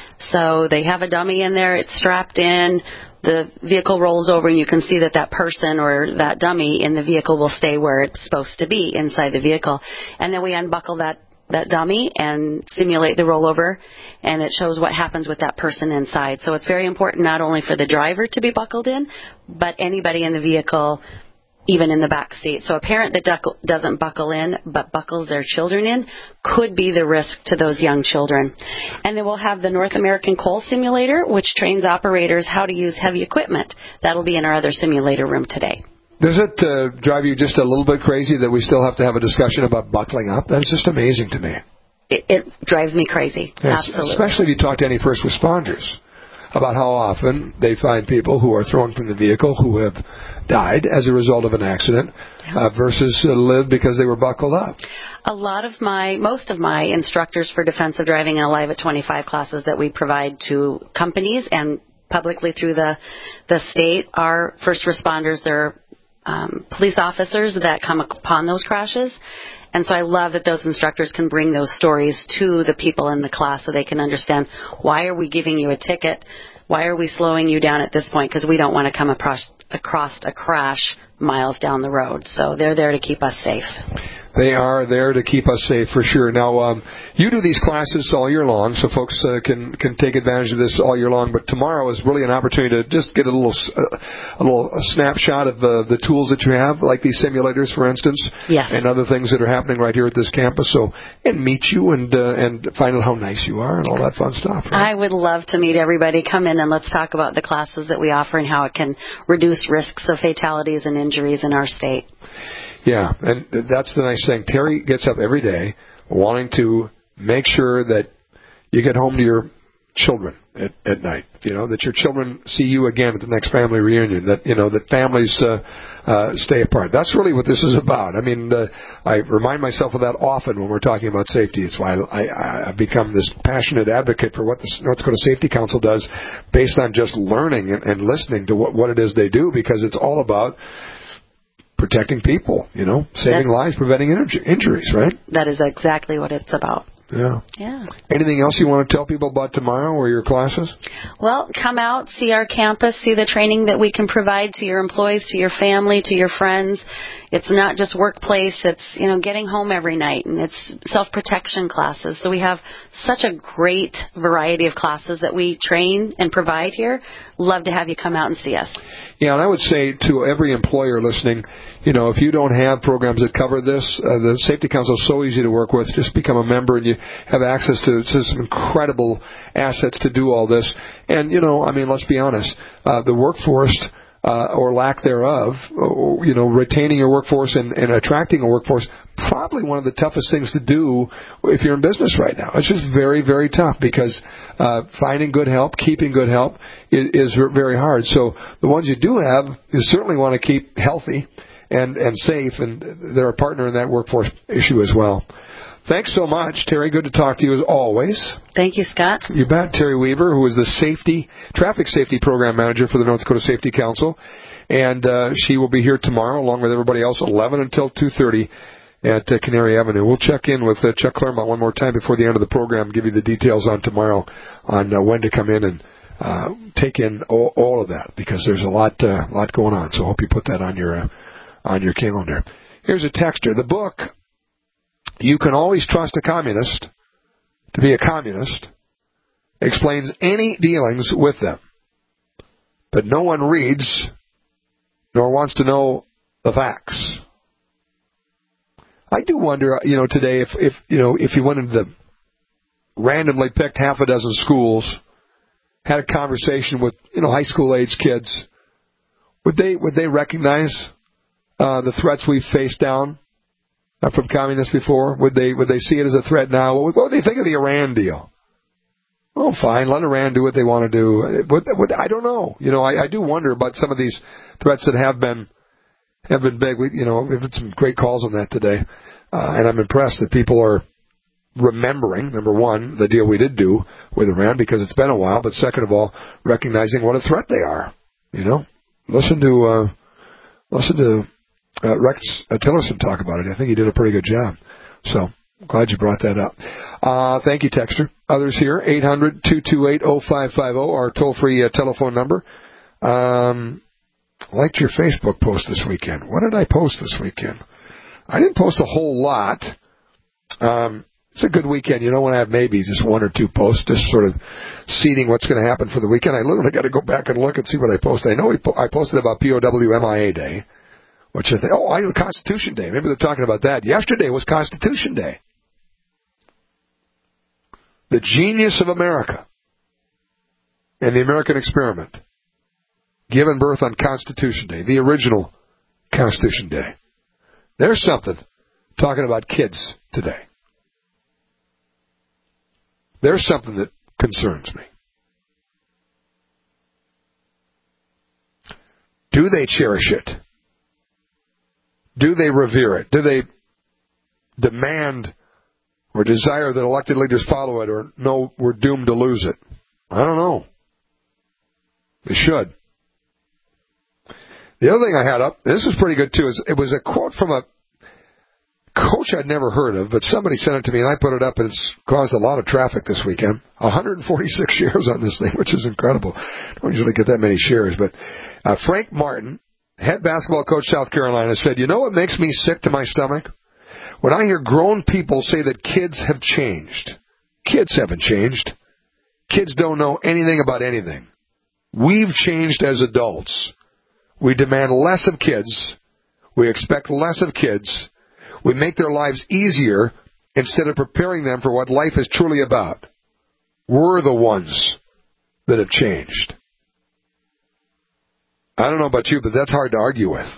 So they have a dummy in there. It's strapped in. The vehicle rolls over, and you can see that that person or that dummy in the vehicle will stay where it's supposed to be inside the vehicle. And then we unbuckle that that dummy and simulate the rollover, and it shows what happens with that person inside. So it's very important not only for the driver to be buckled in, but anybody in the vehicle, even in the back seat. So a parent that duckle, doesn't buckle in but buckles their children in could be the risk to those young children. And then we'll have the North American Coal Simulator, which trains operators how to use heavy equipment. That'll be in our other simulator room today. Does it uh, drive you just a little bit crazy that we still have to have a discussion about buckling up? That's just amazing to me. It, it drives me crazy, yes, absolutely. Especially if you talk to any first responders about how often they find people who are thrown from the vehicle who have died as a result of an accident uh, versus uh, live because they were buckled up. A lot of my, most of my instructors for defensive driving and Alive at twenty-five classes that we provide to companies and publicly through the, the state are first responders. They're Um, police officers that come upon those crashes. And so I love that those instructors can bring those stories to the people in the class so they can understand, why are we giving you a ticket? Why are we slowing you down at this point? Because we don't want to come across, across a crash miles down the road. So they're there to keep us safe. They are there to keep us safe, for sure. Now, um, you do these classes all year long, so folks uh, can can take advantage of this all year long. But tomorrow is really an opportunity to just get a little uh, a little a snapshot of the, the tools that you have, like these simulators, for instance, yes. and other things that are happening right here at this campus. So, and meet you and uh, and find out how nice you are and all that fun stuff. Right? I would love to meet everybody. Come in and let's talk about the classes that we offer and how it can reduce risks of fatalities and injuries in our state. Yeah, and that's the nice thing. Terry gets up every day wanting to make sure that you get home to your children at, at night, you know, that your children see you again at the next family reunion, that, you know, that families uh, uh, stay apart. That's really what this is about. I mean, uh, I remind myself of that often when we're talking about safety. It's why I, I, I've become this passionate advocate for what the North Dakota Safety Council does based on just learning and, and listening to what, what it is they do, because it's all about protecting people, you know, saving that, lives, preventing inju- injuries, right? That is exactly what it's about. Yeah. Yeah. Anything else you want to tell people about tomorrow or your classes? Well, come out, see our campus, see the training that we can provide to your employees, to your family, to your friends. It's not just workplace. It's, you know, getting home every night, and it's self-protection classes. So we have such a great variety of classes that we train and provide here. Love to have you come out and see us. Yeah, and I would say to every employer listening, you know, if you don't have programs that cover this, uh, the Safety Council is so easy to work with. Just become a member, and you have access to, to some incredible assets to do all this. And, you know, I mean, let's be honest, uh, the workforce uh, or lack thereof, or, you know, retaining your workforce and, and attracting a workforce, probably one of the toughest things to do if you're in business right now. It's just very, very tough because uh, finding good help, keeping good help is, is very hard. So the ones you do have, you certainly want to keep healthy and, and safe, and they're a partner in that workforce issue as well. Thanks so much, Terry. Good to talk to you as always. Thank you, Scott. You bet. Terry Weaver, who is the safety traffic safety program manager for the North Dakota Safety Council, and uh, she will be here tomorrow along with everybody else, eleven until two thirty at uh, Canary Avenue. We'll check in with uh, Chuck Claremont one more time before the end of the program, give you the details on tomorrow on uh, when to come in and uh, take in all, all of that, because there's a lot, uh, lot going on. So I hope you put that on your uh, on your calendar. Here's a texter. The book, You Can Always Trust a Communist to Be a Communist, explains any dealings with them. But no one reads nor wants to know the facts. I do wonder, you know, today if, if you know, if you went into the randomly picked half a dozen schools, had a conversation with, you know, high school age kids, would they would they recognize Uh, the threats we've faced down uh, from communists before? Would they would they see it as a threat now? What would, what would they think of the Iran deal? Oh, fine, let Iran do what they want to do. What, what, I don't know. You know, I, I do wonder about some of these threats that have been have been big. We, you know, we've had some great calls on that today, uh, and I'm impressed that people are remembering, number one, the deal we did do with Iran, because it's been a while, but second of all, recognizing what a threat they are. You know, listen to uh, listen to. Uh, Rex uh, Tillerson talk about it. I think he did a pretty good job. So, glad you brought that up. Uh, thank you, Texter. Others here, eight hundred, two two eight, oh five five oh, our toll-free uh, telephone number. Um, liked your Facebook post this weekend. What did I post this weekend? I didn't post a whole lot. Um, it's a good weekend. You know, when I have maybe just one or two posts, just sort of seeding what's going to happen for the weekend. I literally got to go back and look and see what I posted. I know we po- I posted about P O W M I A Day. Which I think, oh, I know Constitution Day. Maybe they're talking about that. Yesterday was Constitution Day. The genius of America and the American experiment, given birth on Constitution Day, the original Constitution Day. There's something talking about kids today. There's something that concerns me. Do they cherish it? Do they revere it? Do they demand or desire that elected leaders follow it, or no, we're doomed to lose it? I don't know. They should. The other thing I had up, this was pretty good too, is it was a quote from a coach I'd never heard of, but somebody sent it to me and I put it up, and it's caused a lot of traffic this weekend. one hundred forty-six shares on this thing, which is incredible. I don't usually get that many shares, but uh, Frank Martin, head basketball coach, South Carolina, said, you know what makes me sick to my stomach? When I hear grown people say that kids have changed. Kids haven't changed. Kids don't know anything about anything. We've changed as adults. We demand less of kids. We expect less of kids. We make their lives easier instead of preparing them for what life is truly about. We're the ones that have changed. I don't know about you, but that's hard to argue with.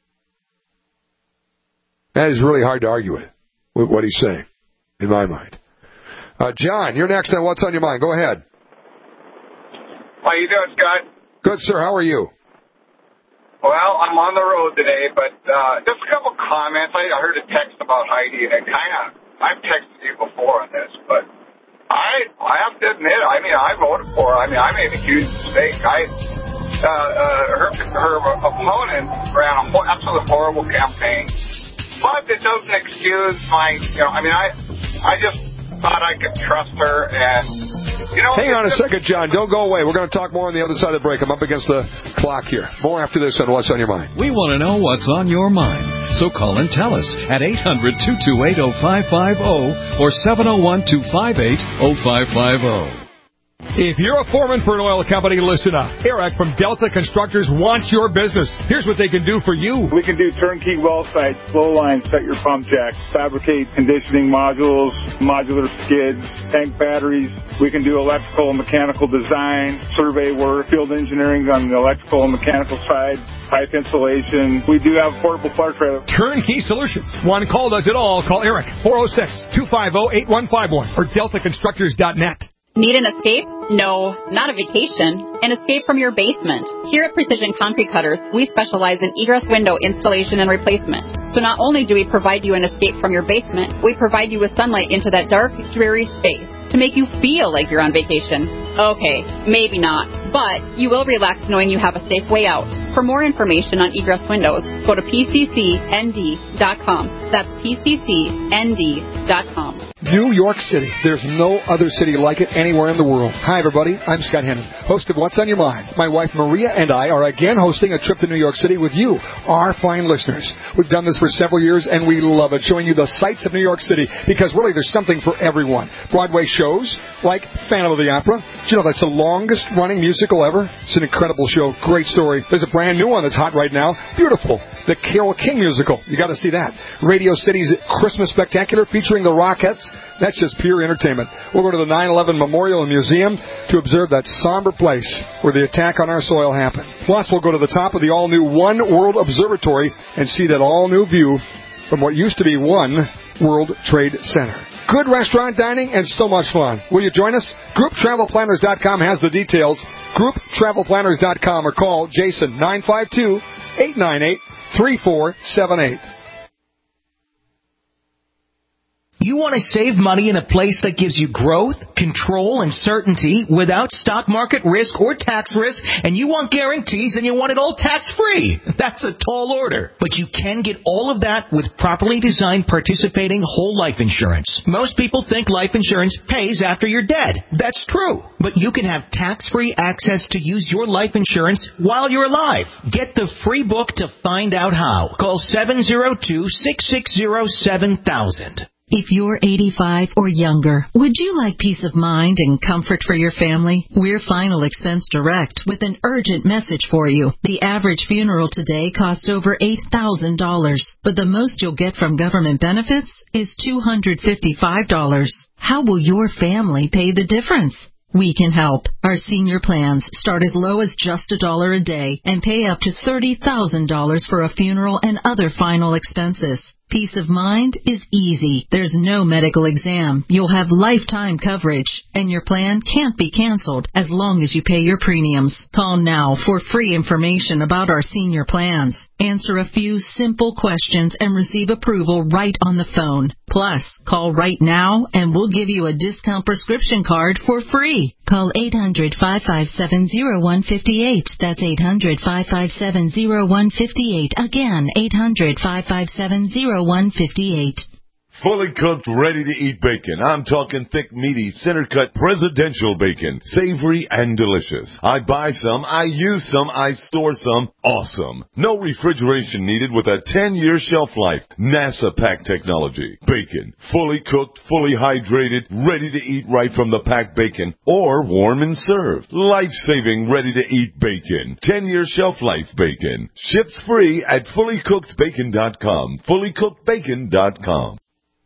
That is really hard to argue with, with what he's saying, in my mind. Uh, John, you're next on What's on Your Mind. Go ahead. How you doing, Scott? Good, sir. How are you? Well, I'm on the road today, but uh, just a couple comments. I, I heard a text about Heidi, and it kind of, I've texted you before on this, but I I have to admit, I mean, I voted for her. I mean, I made a huge mistake. I... Uh, uh, her, her opponent ran a whole, absolutely horrible campaign, but it doesn't excuse my, you know, I mean, I, I just thought I could trust her, and, You know, Hang on a second, John. Don't go away. We're going to talk more on the other side of the break. I'm up against the clock here. More after this on What's on Your Mind. We want to know what's on your mind. So call and tell us at eight hundred, two two eight, oh five five oh or seven oh one, two five eight, oh five five oh. If you're a foreman for an oil company, listen up. Eric from Delta Constructors wants your business. Here's what they can do for you. We can do turnkey well sites, flow lines, set your pump jacks, fabricate conditioning modules, modular skids, tank batteries. We can do electrical and mechanical design, survey work, field engineering on the electrical and mechanical side, pipe insulation. We do have portable floor trailer. Turnkey solutions. One call does it all. Call Eric, four oh six, two five oh, eight one five one or delta constructors dot net. Need an escape? No, not a vacation. An escape from your basement. Here at Precision Concrete Cutters, we specialize in egress window installation and replacement. So not only do we provide you an escape from your basement, we provide you with sunlight into that dark, dreary space to make you feel like you're on vacation. Okay, maybe not, but you will relax knowing you have a safe way out. For more information on egress windows, go to P C C N D dot com. That's P C C N D dot com. New York City. There's no other city like it anywhere in the world. Hi, everybody. I'm Scott Hennon, host of What's on Your Mind. My wife Maria and I are again hosting a trip to New York City with you, our fine listeners. We've done this for several years, and we love it, showing you the sights of New York City, because really there's something for everyone. Broadway shows like Phantom of the Opera. Do you know that's the longest-running musical ever? It's an incredible show. Great story. There's a brand new one that's hot right now. Beautiful. The Carole King musical. You got to see that. Radio City's Christmas Spectacular featuring the Rockettes. That's just pure entertainment. We'll go to the nine eleven Memorial and Museum to observe that somber place where the attack on our soil happened. Plus, we'll go to the top of the all-new One World Observatory and see that all-new view from what used to be One World Trade Center. Good restaurant dining and so much fun. Will you join us? Group Travel Planners dot com has the details. Group Travel Planners dot com or call Jason nine five two, eight nine eight, three four seven eight. You want to save money in a place that gives you growth, control, and certainty without stock market risk or tax risk, and you want guarantees and you want it all tax-free. That's a tall order. But you can get all of that with properly designed participating whole life insurance. Most people think life insurance pays after you're dead. That's true. But you can have tax-free access to use your life insurance while you're alive. Get the free book to find out how. Call seven oh two, six six oh, seven thousand. If you're eighty-five or younger, would you like peace of mind and comfort for your family? We're Final Expense Direct with an urgent message for you. The average funeral today costs over eight thousand dollars, but the most you'll get from government benefits is two hundred fifty-five dollars. How will your family pay the difference? We can help. Our senior plans start as low as just a dollar a day and pay up to thirty thousand dollars for a funeral and other final expenses. Peace of mind is easy. There's no medical exam. You'll have lifetime coverage, and your plan can't be canceled as long as you pay your premiums. Call now for free information about our senior plans. Answer a few simple questions and receive approval right on the phone. Plus, call right now and we'll give you a discount prescription card for free. Call eight hundred, five five seven, oh one five eight. That's eight hundred, five five seven, oh one five eight. Again, eight hundred, five five seven, oh one five eight. Fully cooked, ready-to-eat bacon. I'm talking thick, meaty, center-cut presidential bacon. Savory and delicious. I buy some, I use some, I store some. Awesome. No refrigeration needed with a ten-year shelf life. NASA pack technology. Bacon. Fully cooked, fully hydrated, ready to eat right from the packed bacon. Or warm and served. Life-saving, ready-to-eat bacon. ten-year shelf life bacon. Ships free at fully cooked bacon dot com. fully cooked bacon dot com.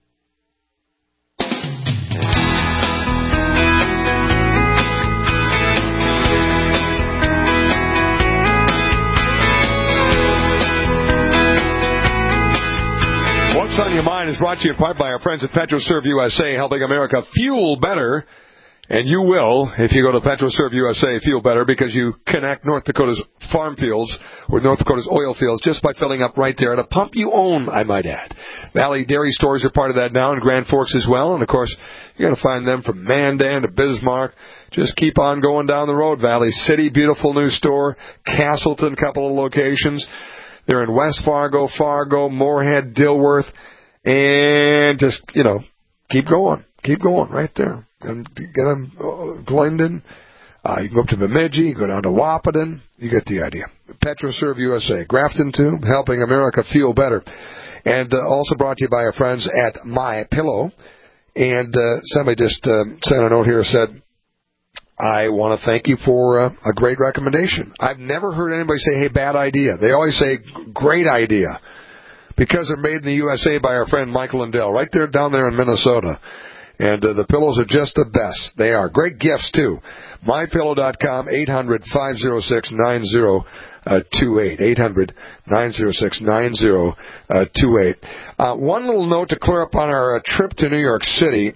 What's on Your Mind is brought to you in part by our friends at PetroServe U S A, helping America fuel better. And you will, if you go to PetroServe U S A, feel better because you connect North Dakota's farm fields with North Dakota's oil fields just by filling up right there at a pump you own, I might add. Valley Dairy Stores are part of that now, and Grand Forks as well. And, of course, you're going to find them from Mandan to Bismarck. Just keep on going down the road. Valley City, beautiful new store. Castleton, couple of locations. They're in West Fargo, Fargo, Moorhead, Dilworth, and just, you know, keep going. Keep going right there. and get them uh, Glendon. Uh, you can go up to Bemidji, you go down to Wahpeton. You get the idea. PetroServe U S A, Grafton too, helping America feel better. And uh, also brought to you by our friends at My Pillow. And uh, somebody just uh, sent a note here, said, I want to thank you for uh, a great recommendation. I've never heard anybody say, hey, bad idea. They always say, great idea, because they're made in the U S A by our friend Michael Lindell, right there down there in Minnesota. And uh, the pillows are just the best. They are. Great gifts, too. my pillow dot com, eight hundred, five oh six, nine oh two eight. eight hundred, nine oh six, nine oh two eight. Uh, one little note to clear up on our uh, trip to New York City.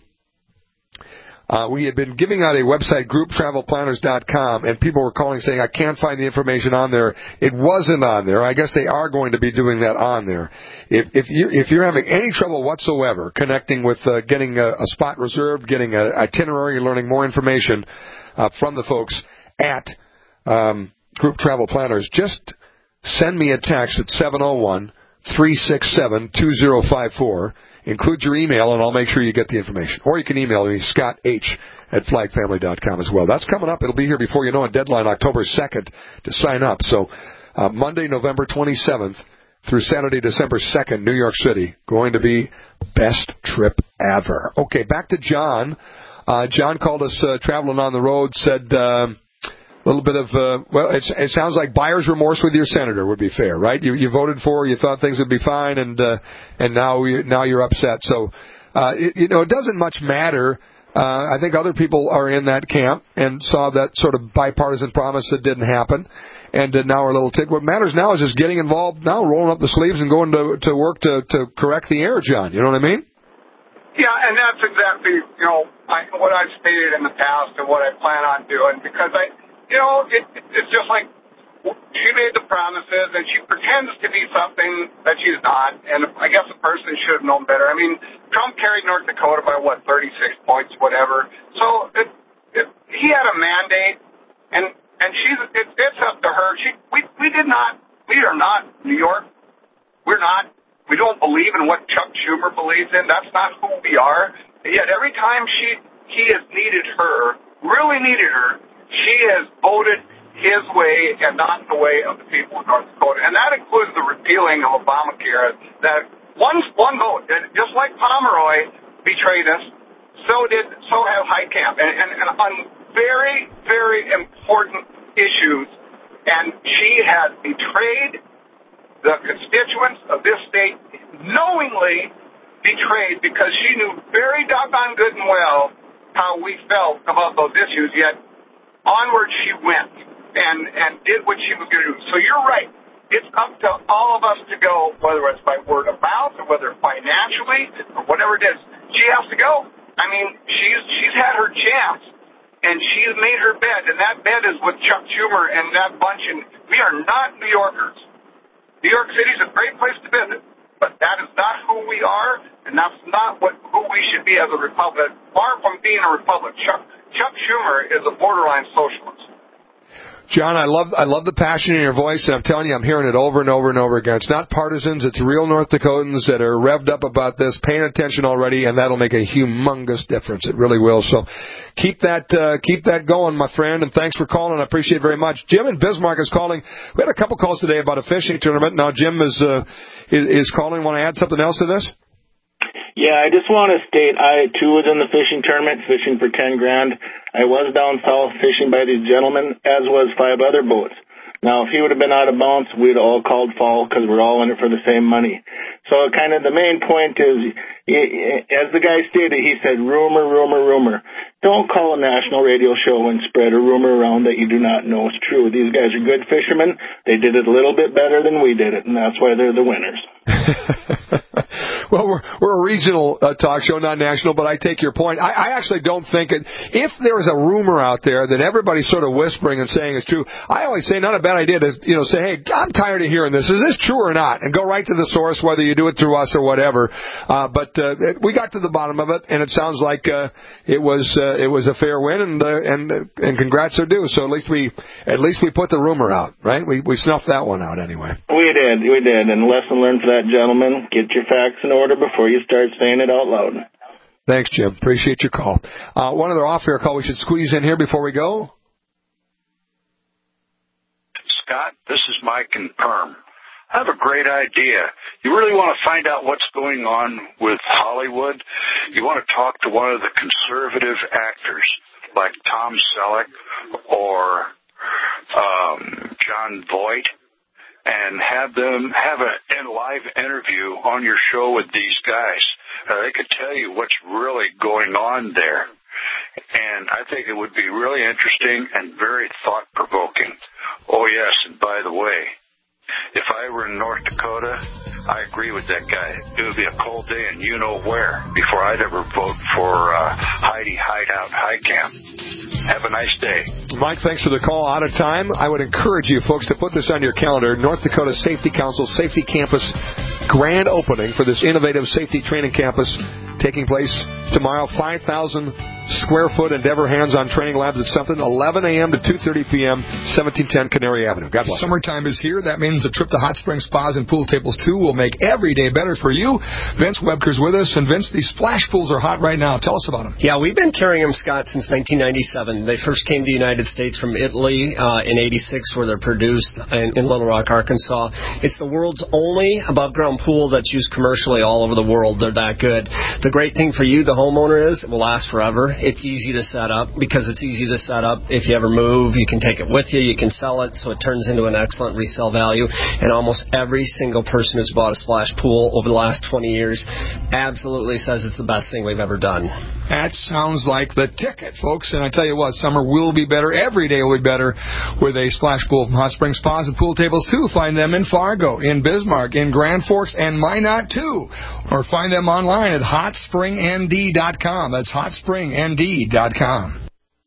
Uh, we had been giving out a website, group travel planners dot com, and people were calling saying, I can't find the information on there. It wasn't on there. I guess they are going to be doing that on there. If, if, you, if you're having any trouble whatsoever connecting with uh, getting a, a spot reserved, getting an itinerary, learning more information uh, from the folks at um, Group Travel Planners, just send me a text at seven oh one, three six seven, two oh five four. Include your email, and I'll make sure you get the information. Or you can email me, Scott H. at flag family dot com as well. That's coming up. It'll be here before you know it. Deadline October second to sign up. So uh, Monday, November twenty-seventh through Saturday, December second, New York City. Going to be best trip ever. Okay, back to John. Uh, John called us uh, traveling on the road, said... Uh, A little bit of, uh, well, it's, it sounds like buyer's remorse with your senator would be fair, right? You, you voted for, you thought things would be fine, and uh, and now you, now you're upset. So, uh, it, you know, it doesn't much matter. Uh, I think other people are in that camp and saw that sort of bipartisan promise that didn't happen, and uh, now are a little ticked. What matters now is just getting involved now, rolling up the sleeves and going to to work to to correct the error, John. You know what I mean? Yeah, and that's exactly, you know, I, what I've stated in the past and what I plan on doing, because I. You know, it, it's just like she made the promises, and she pretends to be something that she's not, and I guess a person should have known better. I mean, Trump carried North Dakota by, what, thirty-six points, whatever. So it, it, he had a mandate, and and she's it, it's up to her. She we we did not we are not New York. We're not. We don't believe in what Chuck Schumer believes in. That's not who we are. Yet every time she he has needed her, really needed her, she has voted his way and not the way of the people of North Dakota. And that includes the repealing of Obamacare. That one, one vote, just like Pomeroy betrayed us, so did, so have Heitkamp. And, and, and on very, very important issues. And she has betrayed the constituents of this state, knowingly betrayed, because she knew very doggone good and well how we felt about those issues, yet onward she went and, and did what she was going to do. So you're right. It's up to all of us to go, whether it's by word of mouth or whether financially or whatever it is. She has to go. I mean, she's she's had her chance, and she's made her bed, and that bed is with Chuck Schumer and that bunch. And we are not New Yorkers. New York City's a great place to visit, but that is not who we are, and that's not what who we should be as a republic. Far from being a republic, Chuck. Chuck Schumer is a borderline socialist. John, I love I love the passion in your voice, and I'm telling you, I'm hearing it over and over and over again. It's not partisans, it's real North Dakotans that are revved up about this, paying attention already, and that'll make a humongous difference. It really will. So keep that uh, keep that going, my friend, and thanks for calling. I appreciate it very much. Jim in Bismarck is calling. We had a couple calls today about a fishing tournament. Now Jim is uh, is, is calling. Want to add something else to this? Yeah, I just want to state I, too, was in the fishing tournament, fishing for ten grand. I was down south fishing by these gentlemen, as was five other boats. Now, if he would have been out of bounds, we'd all called foul because we're all in it for the same money. So kind of the main point is, as the guy stated, he said, rumor, rumor, rumor. Don't call a national radio show and spread a rumor around that you do not know is true. These guys are good fishermen. They did it a little bit better than we did it, and that's why they're the winners. Well, we're, we're a regional uh, talk show, not national, but I take your point. I, I actually don't think it. If there is a rumor out there that everybody's sort of whispering and saying is true, I always say not a bad idea to, you know, say, hey, I'm tired of hearing this. Is this true or not? And go right to the source, whether you do it through us or whatever. Uh, but uh, it, we got to the bottom of it, and it sounds like uh, it was uh, it was a fair win, and uh, and uh, and congrats are due. So at least we at least we put the rumor out, right? We we snuffed that one out anyway. We did, we did, and lesson learned for that gentleman: get your facts in order before you start saying it out loud. Thanks, Jim. Appreciate your call. Uh, one other off-air call we should squeeze in here before we go. Scott, this is Mike in Perm. I have a great idea. You really want to find out what's going on with Hollywood? You want to talk to one of the conservative actors like Tom Selleck or um, John Voight, and have them have a live interview on your show with these guys. Uh, they could tell you what's really going on there. And I think it would be really interesting and very thought-provoking. Oh, yes, and by the way, if I were in North Dakota, I agree with that guy. It would be a cold day and you know where before I'd ever vote for uh, Heidi Hideout High Camp. Have a nice day. Mike, thanks for the call. Out of time, I would encourage you folks to put this on your calendar. North Dakota Safety Council Safety Campus grand opening for this innovative safety training campus taking place tomorrow. five thousand square foot Endeavor hands-on training labs at something. eleven a.m. to two thirty p.m. seventeen ten Canary Avenue. God bless. Summertime is here. That means a trip to Hot Springs Spas and Pool Tables two will make every day better for you. Vince Webker's with us. And Vince, these splash pools are hot right now. Tell us about them. Yeah, we've been carrying them, Scott, since nineteen ninety-seven. They first came to the United States from Italy uh, in eighty-six, where they're produced in, in Little Rock, Arkansas. It's the world's only above-ground pool that's used commercially all over the world. They're that good. The great thing for you, the homeowner, is it will last forever. It's easy to set up. Because it's easy to set up, if you ever move, you can take it with you, you can sell it, so it turns into an excellent resale value. And almost every single person who's bought a splash pool over the last twenty years absolutely says it's the best thing we've ever done. That sounds like the ticket, folks. And I tell you what, summer will be better. Every day will be better with a splash pool from Hot Springs Spas and Pool Tables too. Find them in Fargo, in Bismarck, in Grand Forks, and Minot too. Or find them online at hot spring n d dot com. That's hot spring n d dot com.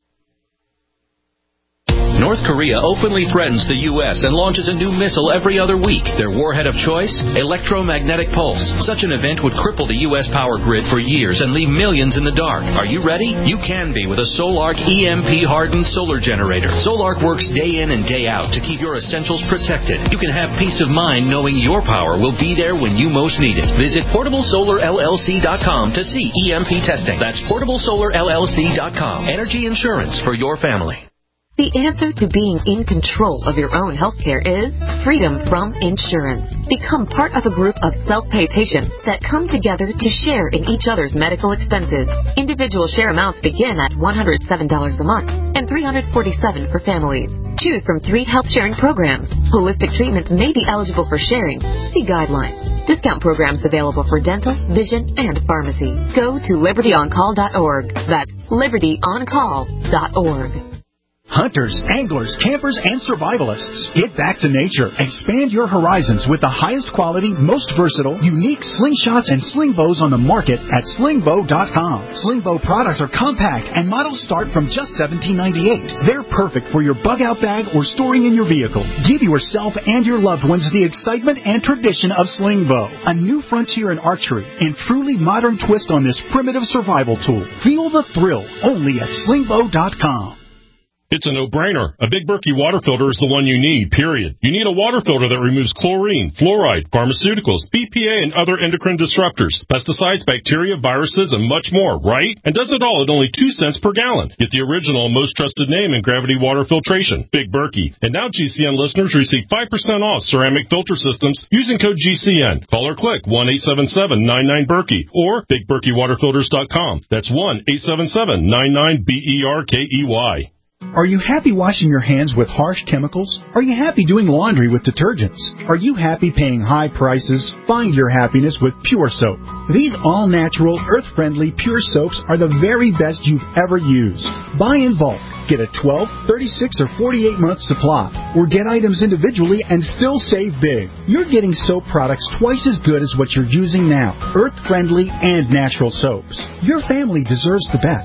North Korea openly threatens the U S and launches a new missile every other week. Their warhead of choice? Electromagnetic pulse. Such an event would cripple the U S power grid for years and leave millions in the dark. Are you ready? You can be with a Solark E M P-hardened solar generator. Solark works day in and day out to keep your essentials protected. You can have peace of mind knowing your power will be there when you most need it. Visit portable solar L L C dot com to see E M P testing. That's portable solar L L C dot com. Energy insurance for your family. The answer to being in control of your own health care is freedom from insurance. Become part of a group of self-pay patients that come together to share in each other's medical expenses. Individual share amounts begin at one hundred seven dollars a month and three hundred forty-seven dollars for families. Choose from three health sharing programs. Holistic treatments may be eligible for sharing. See guidelines. Discount programs available for dental, vision, and pharmacy. Go to liberty on call dot org. That's liberty on call dot org. Hunters, anglers, campers, and survivalists. Get back to nature. Expand your horizons with the highest quality, most versatile, unique slingshots and sling bows on the market at sling bow dot com. Sling bow products are compact and models start from just seventeen ninety-eight. They're perfect for your bug out bag or storing in your vehicle. Give yourself and your loved ones the excitement and tradition of sling bow, a new frontier in archery and truly modern twist on this primitive survival tool. Feel the thrill only at sling bow dot com. It's a no-brainer. A Big Berkey water filter is the one you need, period. You need a water filter that removes chlorine, fluoride, pharmaceuticals, B P A, and other endocrine disruptors, pesticides, bacteria, viruses, and much more, right? And does it all at only two cents per gallon. Get the original and most trusted name in gravity water filtration, Big Berkey. And now G C N listeners receive five percent off ceramic filter systems using code G C N. Call or click one eight seven seven nine nine Berkey or big berkey water filters dot com. That's one eight seven seven nine nine B E R K E Y. Are you happy washing your hands with harsh chemicals? Are you happy doing laundry with detergents? Are you happy paying high prices? Find your happiness with Pure Soap. These all-natural, earth-friendly Pure Soaps are the very best you've ever used. Buy in bulk. Get a twelve, thirty-six, or forty-eight month supply, or get items individually and still save big. You're getting soap products twice as good as what you're using now. Earth-friendly and natural soaps. Your family deserves the best.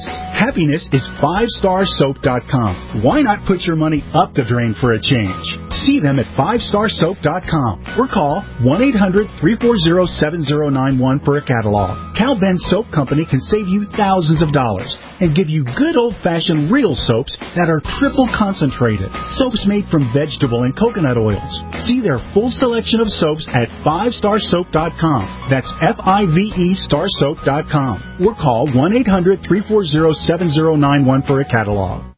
Happiness is five star soap dot com. Why not put your money up the drain for a change? See them at five star soap dot com or call one eight hundred, three four zero, seven zero nine one for a catalog. Cal Ben Soap Company can save you thousands of dollars and give you good old-fashioned real soaps that are triple concentrated. Soaps made from vegetable and coconut oils. See their full selection of soaps at five star soap dot com. That's F I V E star soap dot com. Or call one eight hundred, three four zero, seven zero nine one for a catalog.